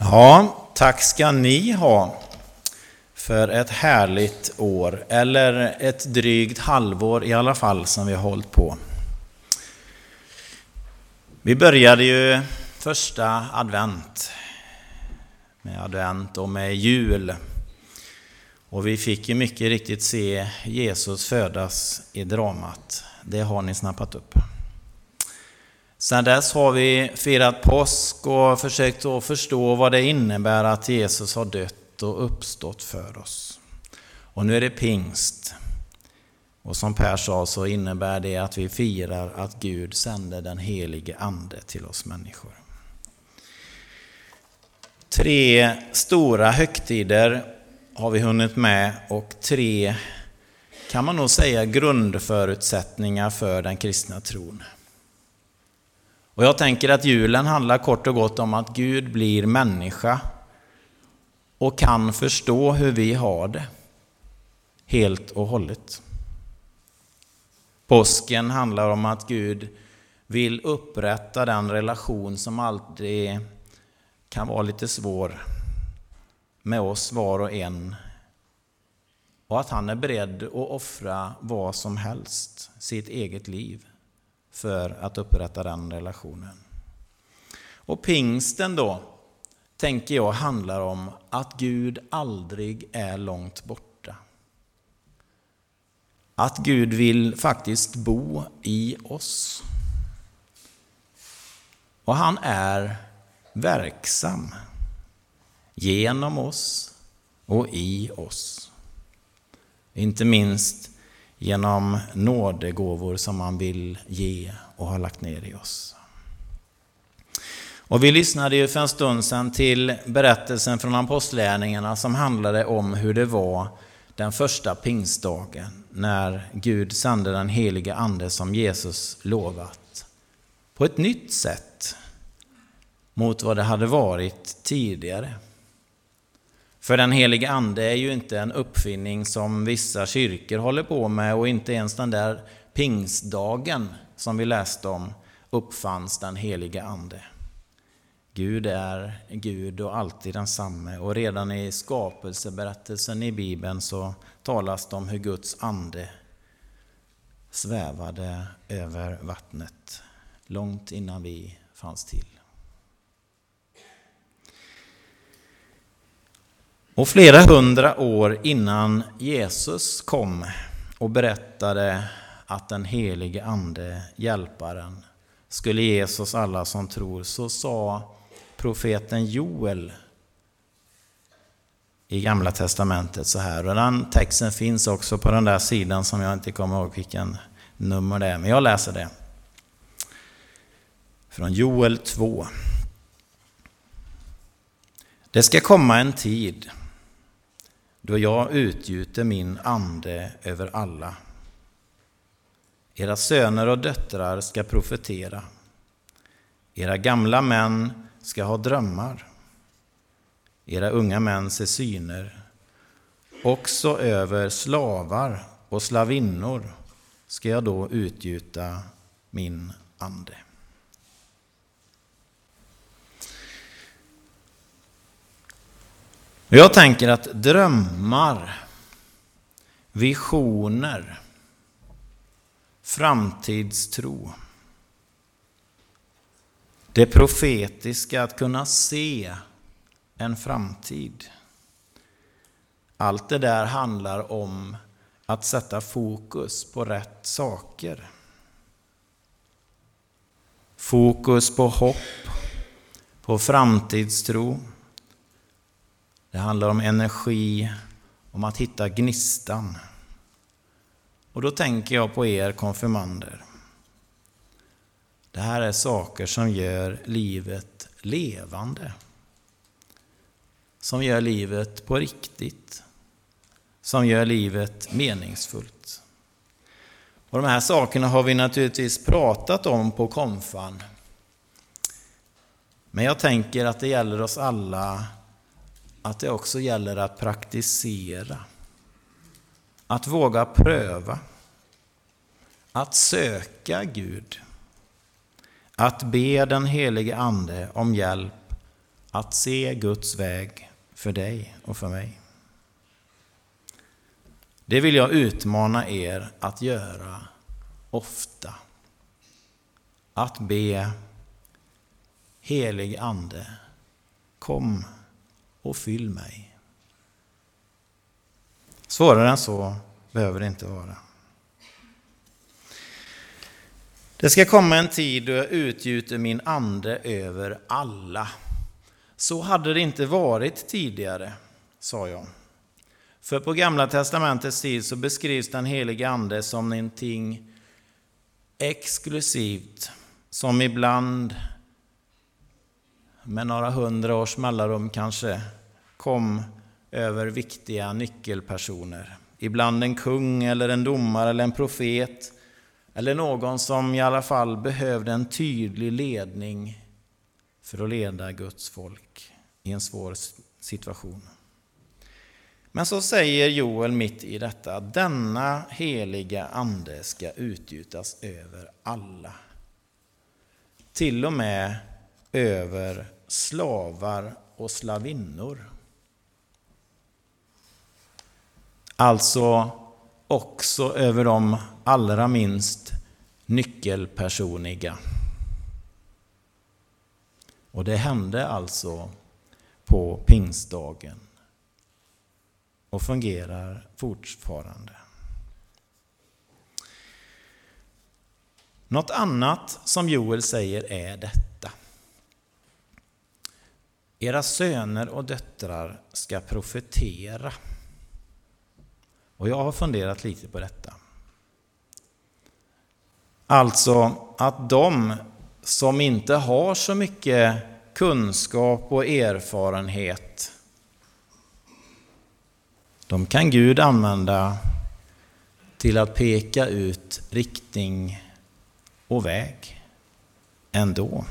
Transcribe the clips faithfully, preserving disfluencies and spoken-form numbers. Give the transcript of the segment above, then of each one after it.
Ja, tack ska ni ha för ett härligt år, eller ett drygt halvår i alla fall som vi har hållit på. Vi började ju första advent med advent och med jul. Och vi fick ju mycket riktigt se Jesus födas i dramat. Det har ni snappat upp. Sedan dess har vi firat påsk och försökt att förstå vad det innebär att Jesus har dött och uppstått för oss. Och nu är det pingst. Och som Per sa så innebär det att vi firar att Gud sände den helige ande till oss människor. Tre stora högtider har vi hunnit med, och tre, kan man nog säga, grundförutsättningar för den kristna tron. Och jag tänker att julen handlar kort och gott om att Gud blir människa och kan förstå hur vi har det helt och hållet. Påsken handlar om att Gud vill upprätta den relation som alltid kan vara lite svår med oss var och en, och att han är beredd att offra vad som helst, sitt eget liv, för att upprätta den relationen. Och pingsten då, tänker jag, handlar om att Gud aldrig är långt borta. Att Gud vill faktiskt bo i oss. Och han är verksam genom oss och i oss. Inte minst genom nådegåvor som han vill ge och har lagt ner i oss. Och vi lyssnade ju för en stund sedan till berättelsen från apostlagärningarna som handlade om hur det var den första pingstdagen när Gud sände den heliga ande som Jesus lovat på ett nytt sätt mot vad det hade varit tidigare. För den heliga ande är ju inte en uppfinning som vissa kyrkor håller på med, och inte ens den där pingstdagen som vi läste om uppfanns den heliga ande. Gud är Gud och alltid densamme, och redan i skapelseberättelsen i Bibeln så talas det om hur Guds ande svävade över vattnet långt innan vi fanns till. Och flera hundra år innan Jesus kom och berättade att den helige ande, hjälparen, skulle ges oss alla som tror, så sa profeten Joel i Gamla testamentet så här. Och den texten finns också på den där sidan som jag inte kommer ihåg vilken nummer det är, men jag läser det. Från Joel två. Det ska komma en tid då jag utgjuter min ande över alla. Era söner och döttrar ska profetera. Era gamla män ska ha drömmar. Era unga män se syner. Också över slavar och slavinnor ska jag då utgjuta min ande. Jag tänker att drömmar, visioner, framtidstro, det profetiska, att kunna se en framtid. Allt det där handlar om att sätta fokus på rätt saker. Fokus på hopp, på framtidstro. Det handlar om energi, om att hitta gnistan. Och då tänker jag på er konfirmander. Det här är saker som gör livet levande. Som gör livet på riktigt. Som gör livet meningsfullt. Och de här sakerna har vi naturligtvis pratat om på konfan. Men jag tänker att det gäller oss alla, att det också gäller att praktisera. Att våga pröva. Att söka Gud. Att be den helige ande om hjälp att se Guds väg för dig och för mig. Det vill jag utmana er att göra ofta. Att be: helig ande, kom och fyll mig. Svårare än så behöver det inte vara. Det ska komma en tid då jag utgjuter min ande över alla. Så hade det inte varit tidigare, sa jag. För på Gamla testamentets tid så beskrivs den helige ande som någonting exklusivt, som ibland med några hundra års mellanrum kanske kom över viktiga nyckelpersoner. Ibland en kung eller en domare eller en profet, eller någon som i alla fall behövde en tydlig ledning för att leda Guds folk i en svår situation. Men så säger Joel mitt i detta: denna heliga ande ska utgjutas över alla. Till och med över slavar och slavinnor. Alltså också över de allra minst nyckelpersoniga. Och det hände alltså på pingstdagen och fungerar fortfarande. Något annat som Joel säger är detta: era söner och döttrar ska profetera. Och jag har funderat lite på detta. Alltså att de som inte har så mycket kunskap och erfarenhet, de kan Gud använda till att peka ut riktning och väg ändå.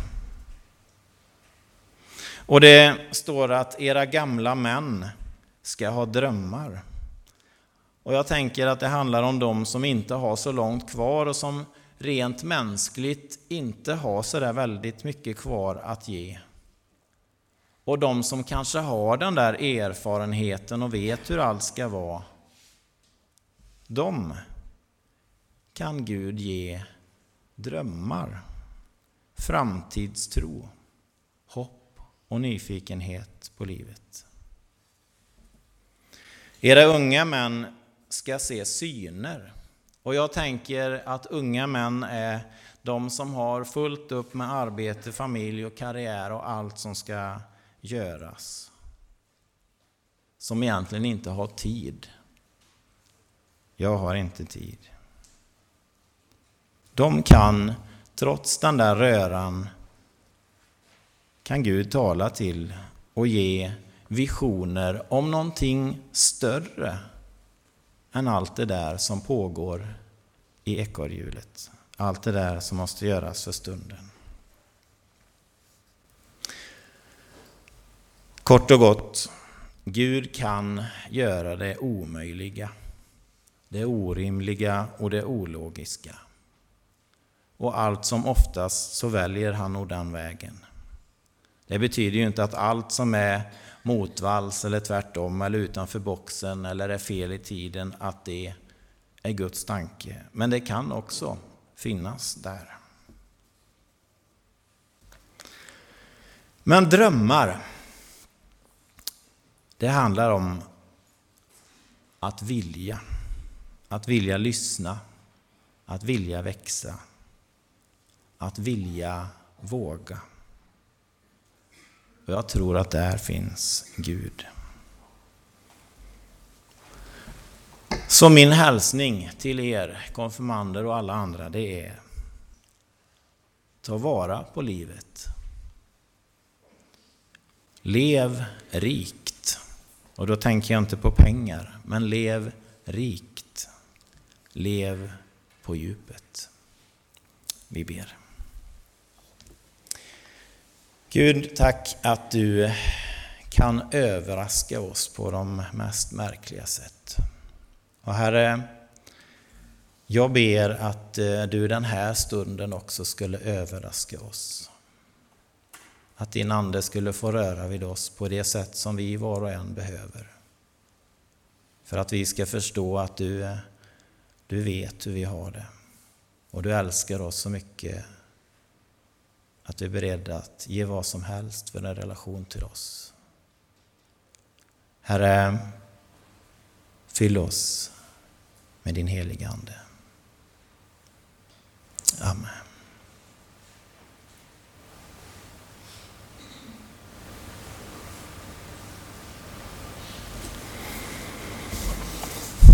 Och det står att era gamla män ska ha drömmar. Och jag tänker att det handlar om de som inte har så långt kvar och som rent mänskligt inte har så där väldigt mycket kvar att ge. Och de som kanske har den där erfarenheten och vet hur allt ska vara, de kan Gud ge drömmar, framtidstro, hopp och nyfikenhet på livet. Era unga män ska se syner. Och jag tänker att unga män är de som har fullt upp med arbete, familj och karriär och allt som ska göras. Som egentligen inte har tid. Jag har inte tid. De kan, trots den där röran, kan Gud tala till och ge visioner om någonting större än allt det där som pågår i ekorrhjulet. Allt det där som måste göras för stunden. Kort och gott, Gud kan göra det omöjliga, det orimliga och det ologiska. Och allt som oftast så väljer han nog den vägen. Det betyder ju inte att allt som är motvalls eller tvärtom eller utanför boxen eller är fel i tiden, att det är Guds tanke. Men det kan också finnas där. Men drömmar, det handlar om att vilja. Att vilja lyssna. Att vilja växa. Att vilja våga. Och jag tror att där finns Gud. Så min hälsning till er konfirmander och alla andra, det är: ta vara på livet. Lev rikt. Och då tänker jag inte på pengar, men lev rikt. Lev på djupet. Vi ber. Gud, tack att du kan överraska oss på de mest märkliga sätt. Och Herre, jag ber att du den här stunden också skulle överraska oss. att din ande skulle få röra vid oss på det sätt som vi var och en behöver. För att vi ska förstå att du, du vet hur vi har det. Och du älskar oss så mycket att du är beredd att ge vad som helst för en relation till oss. Herre, fyll oss med din heliga ande. Amen.